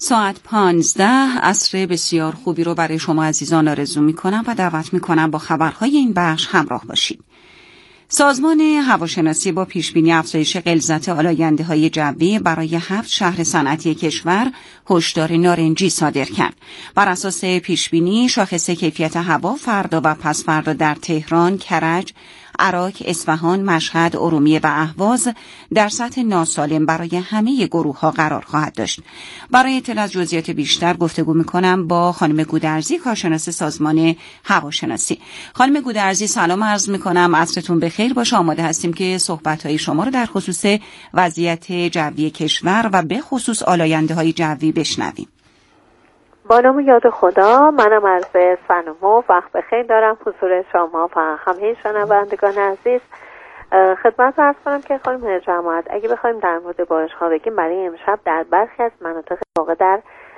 ساعت 15 عصر بسیار خوبی رو برای شما عزیزان آرزو می‌کنم و دعوت می‌کنم با خبرهای این بخش همراه باشید. سازمان هواشناسی با پیشبینی افزایش غلظت آلاینده‌های جوی برای 7 شهر صنعتی کشور هشدار نارنجی صادر کرد. بر اساس پیشبینی شاخص کیفیت هوا فردا و پس فردا در تهران، کرج، عراق، اصفهان، مشهد، ارومیه و اهواز در سطح ناسالم برای همه گروه‌ها قرار خواهد داشت. برای اطلاع از جزئیات بیشتر گفتگو می‌کنم با خانم گودرزی، کارشناس سازمان هواشناسی. خانم گودرزی سلام عرض می‌کنم، عصرتون بخیر باشه. آماده هستیم که صحبت‌های شما رو در خصوص وضعیت جوی کشور و به خصوص آلاینده‌های جوی بشنویم. با نام یاد خدا، منم عرض سلام و وقت بخیر دارم حضور شما و همه شنوندگان عزیز. خدمت عرض کنم که خانم جماعت، اگه بخوایم در مورد بارش‌ها بگیم، برای امشب در برخی از مناطق واقع در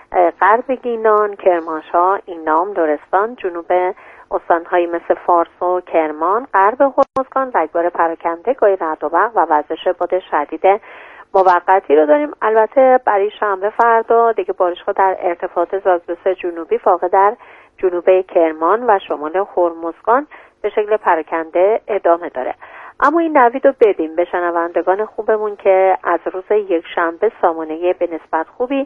غرب گینان، کرمانشاه، اینام، لرستان، جنوب استان‌هایی مثل فارس و کرمان، غرب هرمزگان رگبار پراکنده، گاهی رعد و برق و وزش باد شدید موقتی رو داریم. البته برای شنبه فردا دیگه بارش‌ها در ارتفاعات زاگرس جنوبی واقع در جنوب کرمان و شمال هرمزگان به شکل پراکنده ادامه داره. اما این نوید رو بدیم به شنوندگان خوبمون که از روز یک شنبه سامانه به نسبت خوبی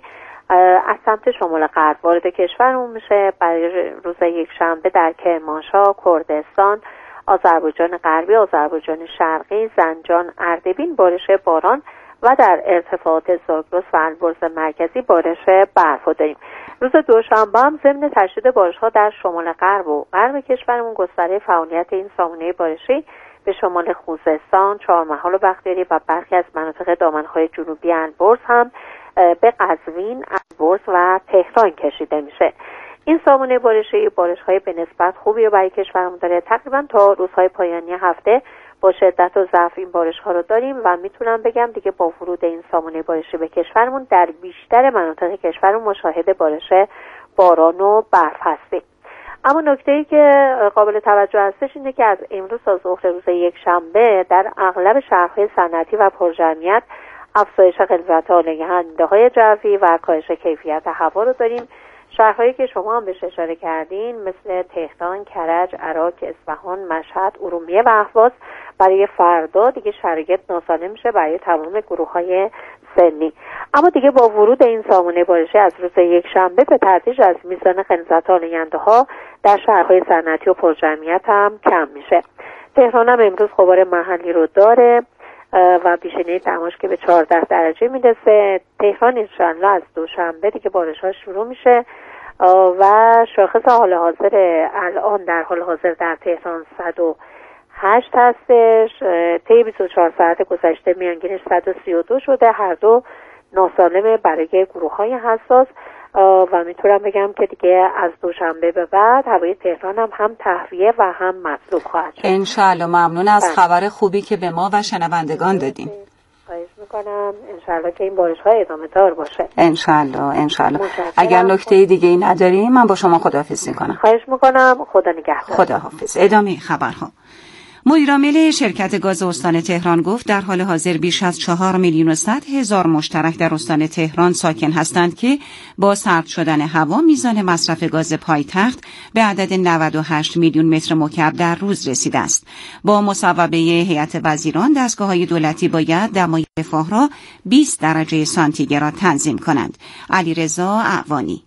از سمت شمال غرب وارد کشورمون میشه. برای روز یک شنبه در کرمانشاه، کردستان، آذربایجان غربی، آذربایجان شرقی، زنجان، اردبیل بارش باران و در ارتفاعات زاگرس و البرز مرکزی بارش برف داریم. روز دوشنبه هم ضمن تشدید بارش‌ها در شمال غرب و غرب کشورمون گستره فعالیت این سامانه بارشی به شمال خوزستان، چهارمحال و بختیاری و برخی از مناطق دامنهای جنوبی البرز هم به قزوین، البرز و تهران کشیده میشه. این سامانه بارشی بارش‌های به نسبت خوبی رو برای کشورمون داره. تقریبا تا روزهای پایانی هفته با شدت و ضعف این بارش‌ها رو داریم و میتونم بگم دیگه با ورود این سامانه بارشی به کشورمون در بیشتر مناطق کشورمون مشاهده بارش باران و برف هستیم. اما نکته‌ای که قابل توجه هستش اینه که از امروز تا ظهر روز یک شنبه در اغلب شهرهای صنعتی و پرجمعیت افزایش غلظت آلاینده‌های جوی و کاهش کیفیت هوا رو داریم. شهرهایی که شما هم بهش اشاره کردین مثل تهران، کرج، عراق، اصفهان، مشهد، ارومیه و اهواز برای فردا دیگه شرایط ناسالم میشه برای تمام گروه‌های سنی. اما دیگه با ورود این سامانه بارشی از روز یک شنبه به تدریج از میزان غلظت آلاینده‌ها در شهرهای صنعتی و پرجمعیت هم کم میشه. تهران هم امروز غبار محلی رو داره و پیشینه دماش که به 14 درجه میرسه. تهران انشالله از دوشنبه دیگه بارش‌ها شروع میشه و شاخص حال حاضر الان در حال حاضر در تهران 108 هستش. طی 24 ساعت گذشته میانگینش 132 شده. هر دو ناسالمه برای گروه‌های حساس و میتونم بگم که دیگه از دوشنبه به بعد هوای تهران هم تهویه و هم مطلوب خواهد شد. انشالله. ممنون از خبر خوبی که به ما و شنوندگان دادین. خواهش میکنم. انشالله که این بارش‌ها ادامه دار باشه. انشالله. اگر نکته دیگه ای نداریم من با شما خداحافظی کنم. خواهش میکنم. خدا نگهدار. خداحافظ. ادامه خبرها. مدیرعامل شرکت گاز استان تهران گفت در حال حاضر بیش از 4,100,000 مشترک در استان تهران ساکن هستند که با سرد شدن هوا میزان مصرف گاز پایتخت به عدد 98 میلیون متر مکعب در روز رسیده است. با مصوبه هیئت وزیران دستگاه‌های دولتی باید دمای رفاه را 20 درجه سانتیگراد تنظیم کنند. علیرضا اعوانی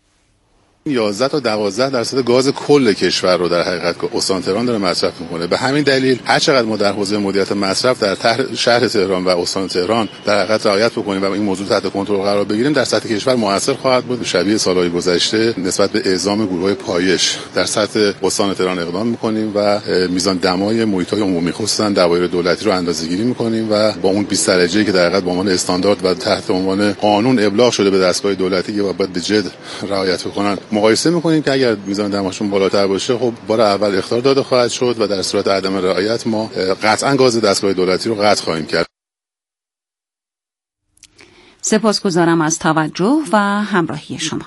11 تا 12 درصد گاز کل کشور رو در حقیقت استان تهران داره مصرف میکنه. به همین دلیل هر چقدر ما در حوزه مدیریت مصرف در شهر تهران و استان تهران در حقیقت رعایت بکنیم و این موضوع تحت کنترل قرار بگیریم در سطح کشور موثر خواهد بود. شبیه سالهای گذشته نسبت به اعزام گروه‌های پایش در سطح استان تهران اقدام میکنیم و میزان دمای محیط‌های عمومی خصوصا دوایر دولتی رو اندازه‌گیری میکنیم و با اون 20 درجه‌ای که در حقیقت به عنوان استاندارد و تحت عنوان قانون ابلاغ شده به دستگاه دولتی که باید به جد رعایت بکنن مقایسه میکنیم که اگر میزان دماشون بالاتر باشه خب بار اول اخطار داده خواهد شد و در صورت عدم رعایت ما قطعا گاز دستگاه دولتی رو قطع خواهیم کرد. سپاسگزارم از توجه و همراهی شما.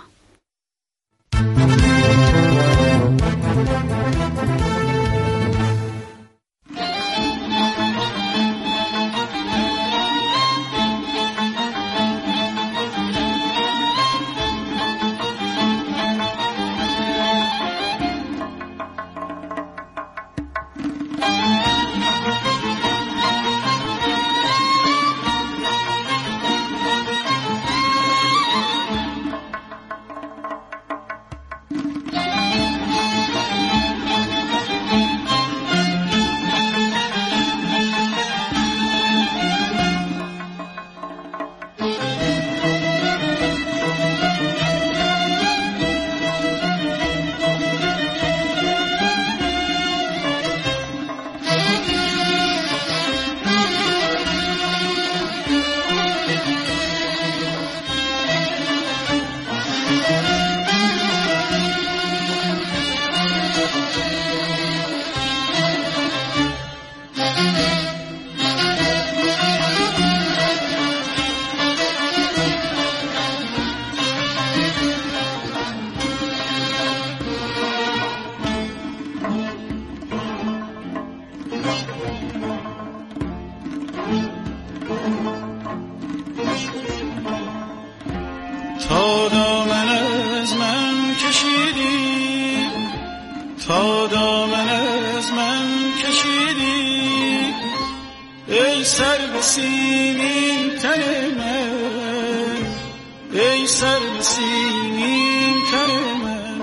تا دامن از من کشیدی ای سر به سیمین تن من، ای سر به سیمین تن من.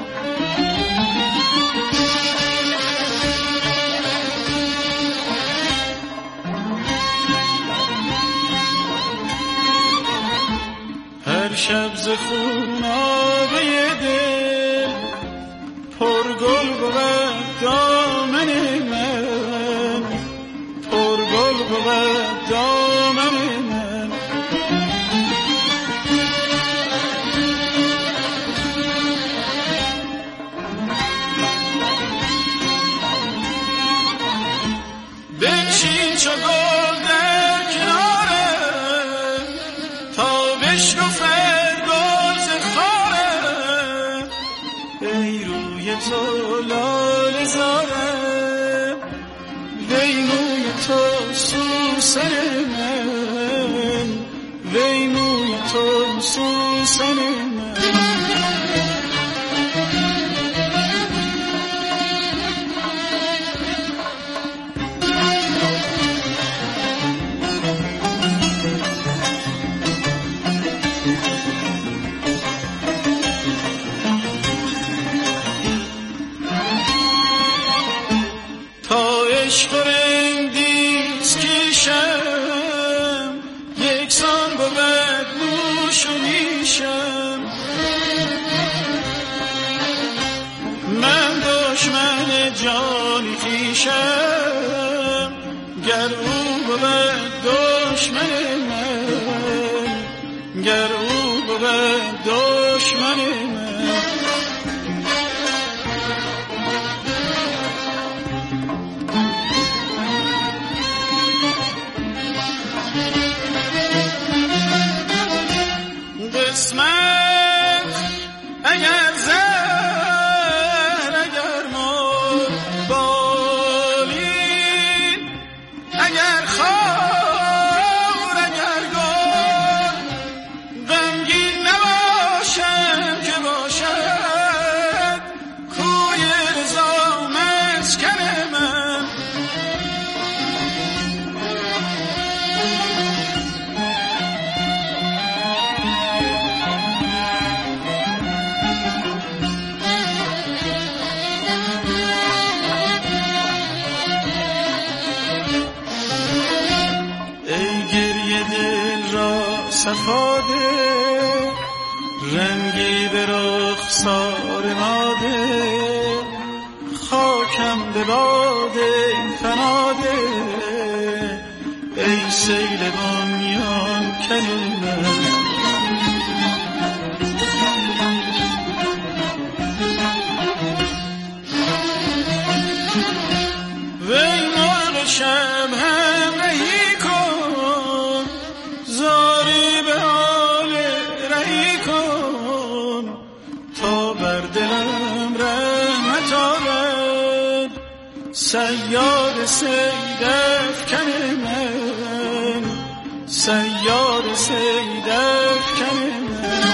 هر شب ز خونابه دل پر گل بود دامن من، پر گل بود دامن من. بنشین چو گل در کنارم تا بشکفد گل ز خارم، ای روی تو لاله زارم، وی موی تو سوسن من، وی موی تو سوسن من. عشق رندیز کشم یکسان بود نوش و نیشم، من دشمن جان خویشم گر او بود دشمن من، گر او بود دشمن من. قسمت اگر زر اگر مر بالین، اگر خار اگر گل غمگین نباشم که باشد کوی رضا مسکن من. صفاده رنگی به رخسار ماده، خاکم به باد فناده، ای سیل بنیان کن من. وی مرغ شب همراهی کن، زاری به حال رهی کن، تا بر دلم رحمت آرد صیاد صید افکن من، صیاد صید افکن من.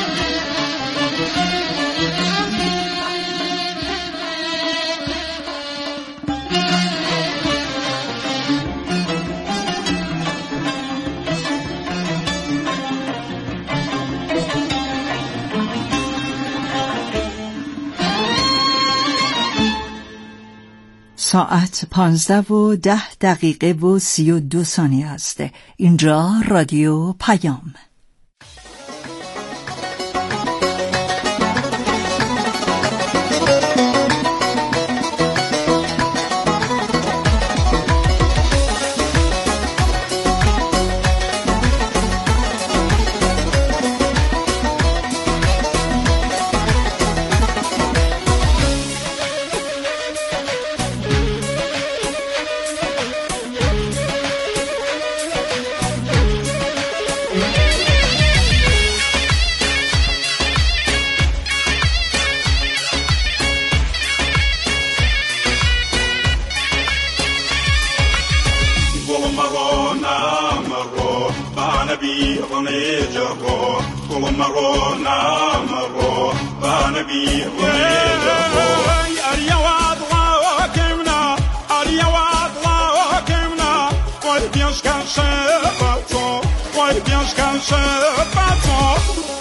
ساعت 15:10 است. اینجا رادیو پیام. Aryawa bateau, ouais bien je cache bateau.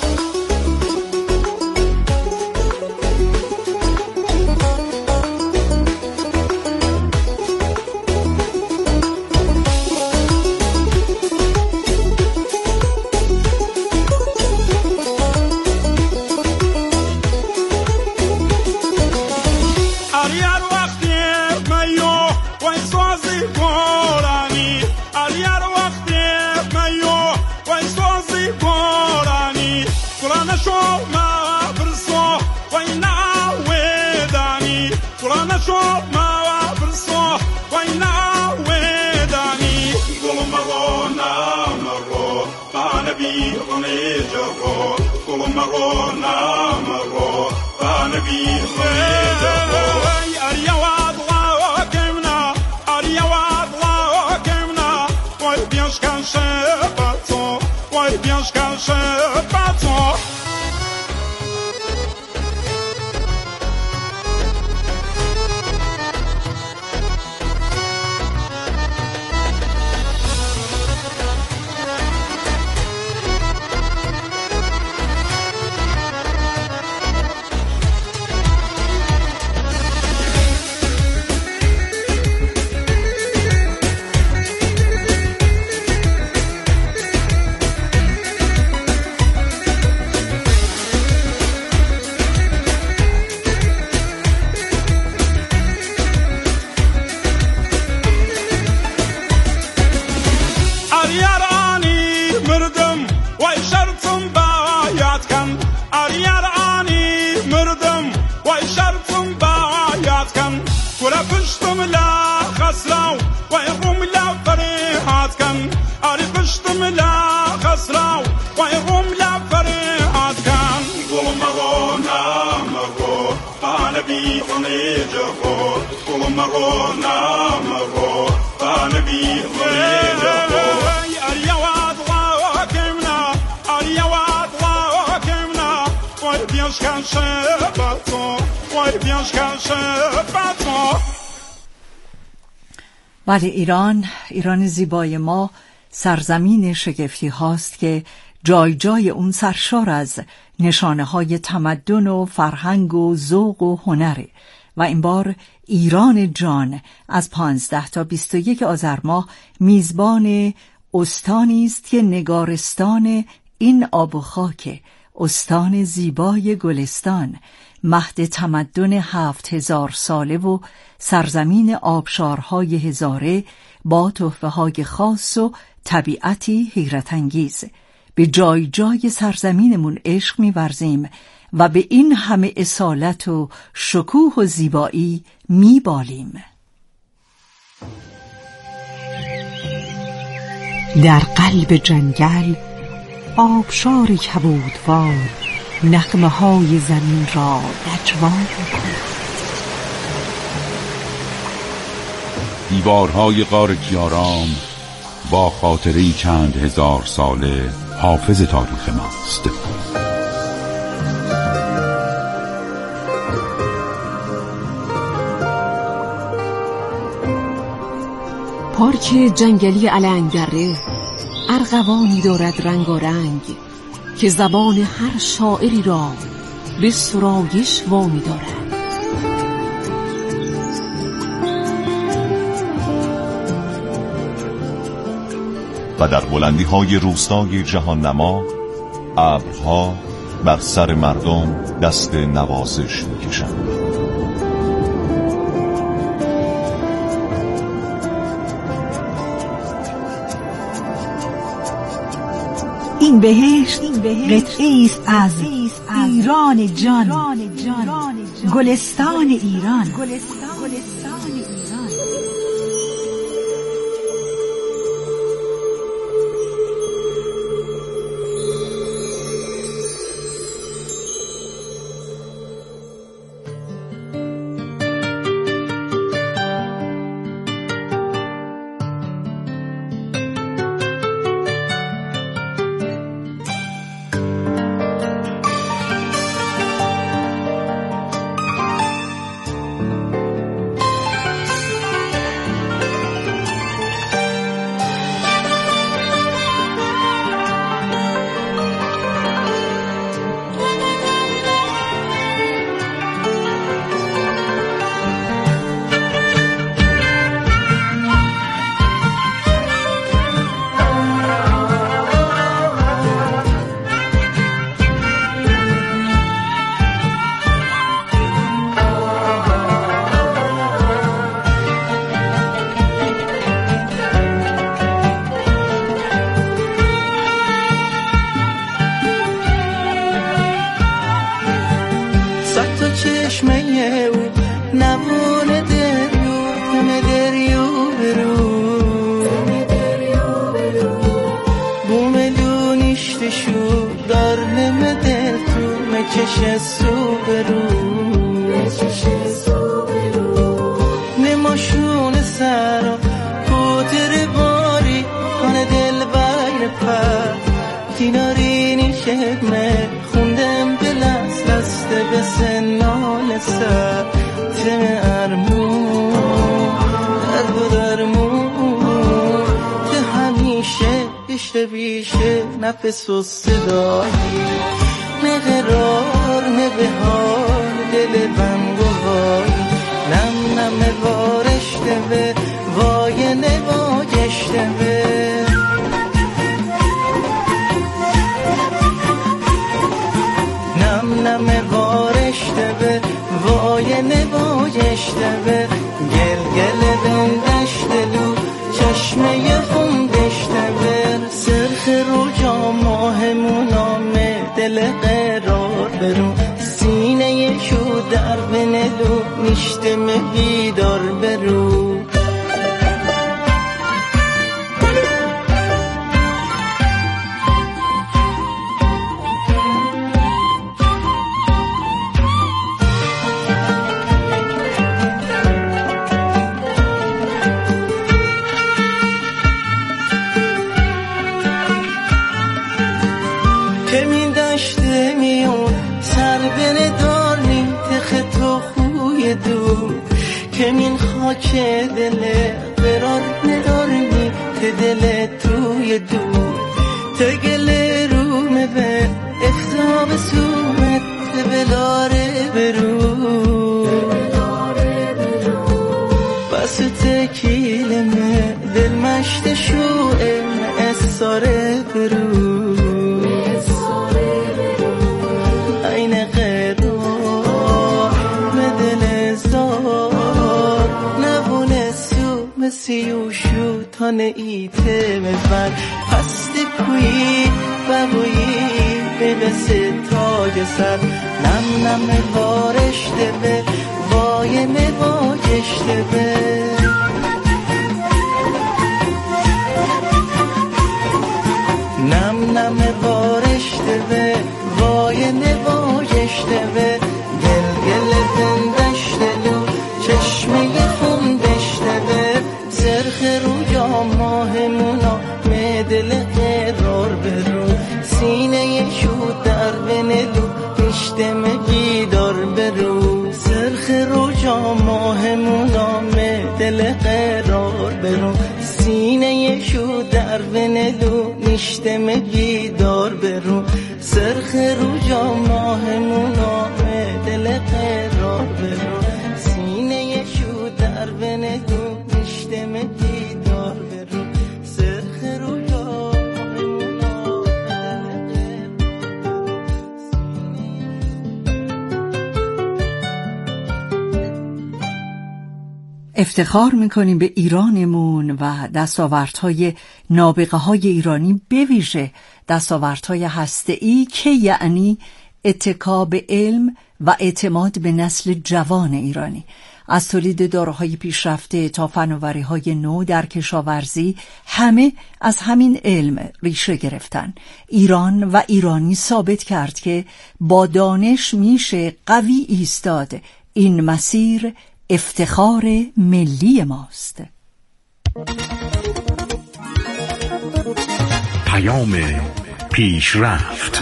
بله، ایران زیبای ما سرزمین شگفتی هاست که جای جای اون سرشار از نشانه های تمدن و فرهنگ و ذوق و هنره و این بار ایران جان از 15 تا 21 آذر ماه میزبان استانی است که نگارستان این آب و خاک، استان زیبای گلستان، مهد تمدن 7000 ساله و سرزمین آبشارهای هزاره با تحفه‌های خاص و طبیعتی حیرت انگیز. به جای جای سرزمینمون عشق می‌ورزیم و به این همه اصالت و شکوه و زیبایی می‌بالیم. در قلب جنگل آبشار کبودوار نغمه های زمین را نجوا می‌کند. دیوارهای غار کیارام با خاطره‌ای چند هزار ساله حافظ تاریخ ماست. پارک جنگلی علنگره ارغوانی دارد رنگارنگ که زبان هر شاعری را به سرایش وامی دارد. و در بلندی‌های روستای جهان نما ابرها بر سر مردم دست نوازش می‌کشند. این بهشت قطعه‌ای است از ایران جان، گلستان ایران. شو دار نمده تو مکش سو برو نماشون سرا پوتر باری کنه دل بین پر کنارینی خدمه خوندم دلست لسته به سنال سر تم ارمون درد و درمون که همیشه بیشه بیشه نفس و صدایی نه قرار نه بهار دل بند و وای نم نم بارشته به وای نواجشته به نم نم بارشته به وای نواجشته به گل گل بندشته لو چشمه خون دشته به سرخ رو جا ماهمون آمه دل قرار برو سینه شو در بندو نشتم بیدار برو که دل قرار ندارمی که دل توی دور تگل رومه به افتاب سومت بلاره برو بس تکیلمه دل مشت شوه اساره برو این قرار مدل زار سیوشو تا نیته مفر پست کوی بویی به بسه تاج سر نم نم بارشته به وای نواجشته به نم نم بارشته به وای نواجشته به گل گل بندشته لو چشمه خون دشته به سرخ رو جا ماهمونا دل قرار برو سینه شو در بندو نشتم بیدار برو سرخ رو جا ماهمونا دل قرار برو سینه شو در بندو نشتم بیدار برو سرخ رو جا ماهمونا دل قرار برو سینه شو در بندو دیدار برو سرخ رو جا افتخار میکنیم به ایرانمون و دستاوردهای نابغه های ایرانی، به ویژه دستاوردهای هسته‌ای که یعنی اتکا به علم و اعتماد به نسل جوان ایرانی. از تولید داروهای پیشرفته تا فناوری‌های نو در کشاورزی، همه از همین علم ریشه گرفتن. ایران و ایرانی ثابت کرد که با دانش میشه قوی ایستاد. این مسیر افتخار ملی ماست. پیام پیشرفت.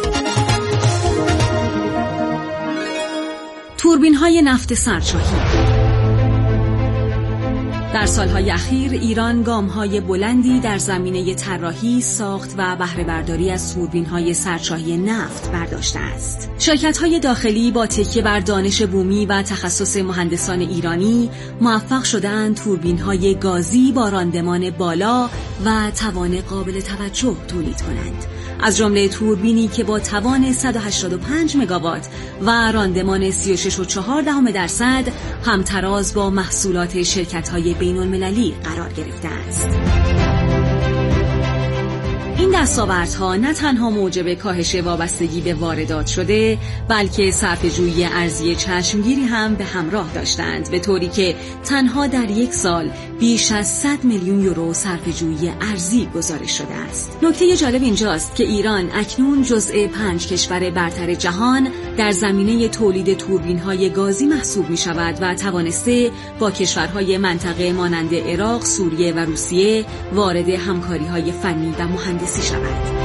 توربین‌های نفت سرشاهی. در سالهای اخیر ایران گام‌های بلندی در زمینه طراحی، ساخت و بهره برداری از توربین‌های سرشاهی نفت برداشته است. شرکت‌های داخلی با تکیه بر دانش بومی و تخصص مهندسان ایرانی موفق شدند توربین‌های گازی با راندمان بالا و توان قابل توجه تولید کنند. از جمله توربینی که با توان 185 مگاوات و راندمان 36.4% همتراز با محصولات شرکت‌های بین‌المللی قرار گرفته است. این دستاوردها نه تنها موجب کاهش وابستگی به واردات شده، بلکه صرفه‌جویی ارزی چشمگیری هم به همراه داشتند، به طوری که تنها در یک سال بیش از 100 میلیون یورو صرفه‌جویی ارزی گزارش شده است. نکته جالب اینجاست که ایران اکنون جزء 5 کشور برتر جهان در زمینه تولید توربین‌های گازی محسوب می‌شود و توانسته با کشورهای منطقه مانند عراق، سوریه و روسیه وارد همکاری‌های فنی و مهندسی شود.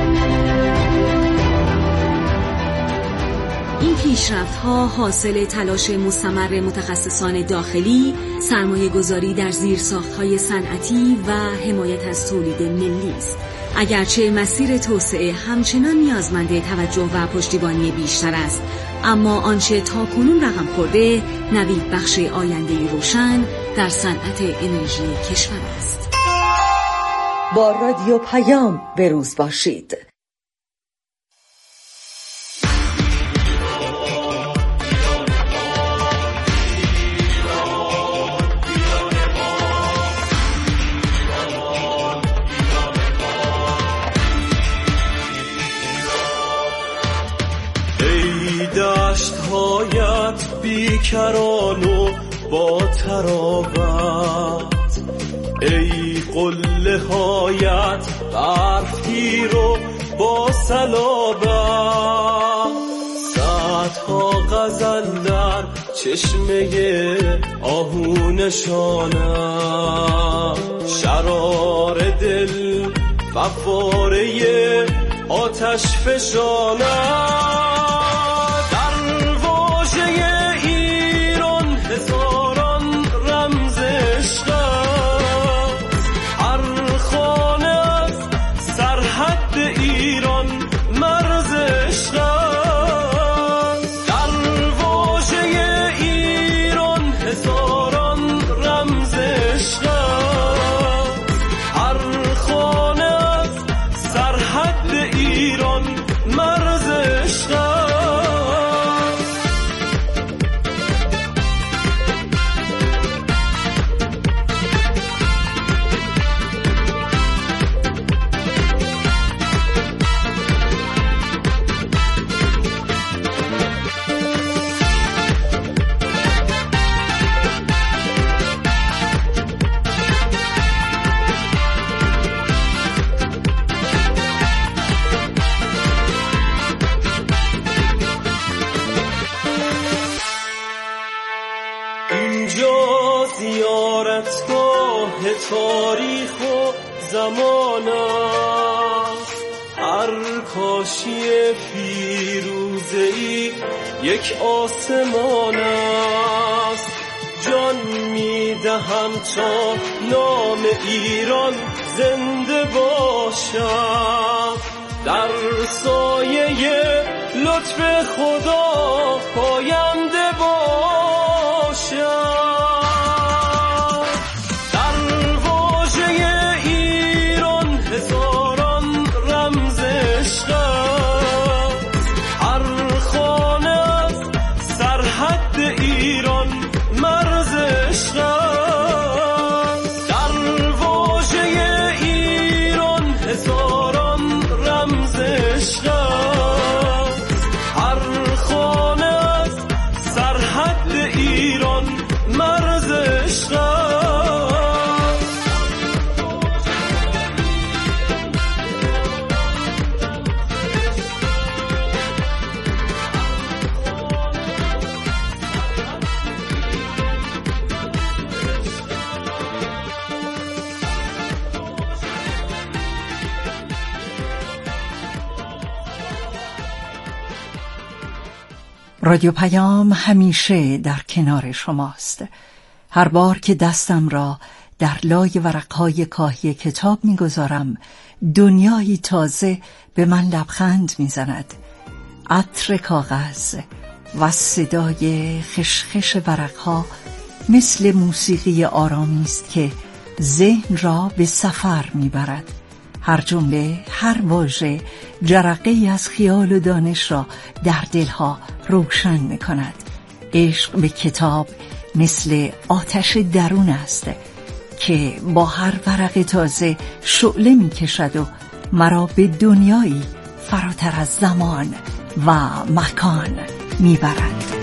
این پیشرفت‌ها حاصل تلاش مستمر متخصصان داخلی، سرمایه‌گذاری در زیرساخت‌های صنعتی و حمایت از تولید ملی است. اگرچه مسیر توسعه همچنان نیازمند توجه و پشتیبانی بیشتر است، اما آنچه تاکنون رقم خورده نوید بخش آینده‌ای روشن در صنعت انرژی کشور است. با رادیو پیام به روز باشید. دشت‌هایت بیکران و با تراوت، ای قله‌هایت برفگیر و با صلابت، صدها غزل در چشمه آهو نشانم، شرار دل فواره آتش فشانم. تاریخ و زمان است، هر کاشی فیروزه‌ای یک آسمان است. جان میدهم تا نام ایران زنده باشد، در سایه لطف خدا پاینده باشد. رادیو پیام همیشه در کنار شماست. هر بار که دستم را در لای ورقهای کاهی کتاب می‌گذارم، دنیایی تازه به من لبخند می‌زند. عطر کاغذ و صدای خشخش ورقها مثل موسیقی آرامی است که ذهن را به سفر می‌برد. هر جمله، هر واژه جرقه‌ای از خیال و دانش را در دلها روشن می‌کند. عشق به کتاب مثل آتش درون است که با هر ورق تازه شعله می‌کشد و مرا به دنیایی فراتر از زمان و مکان می‌برد.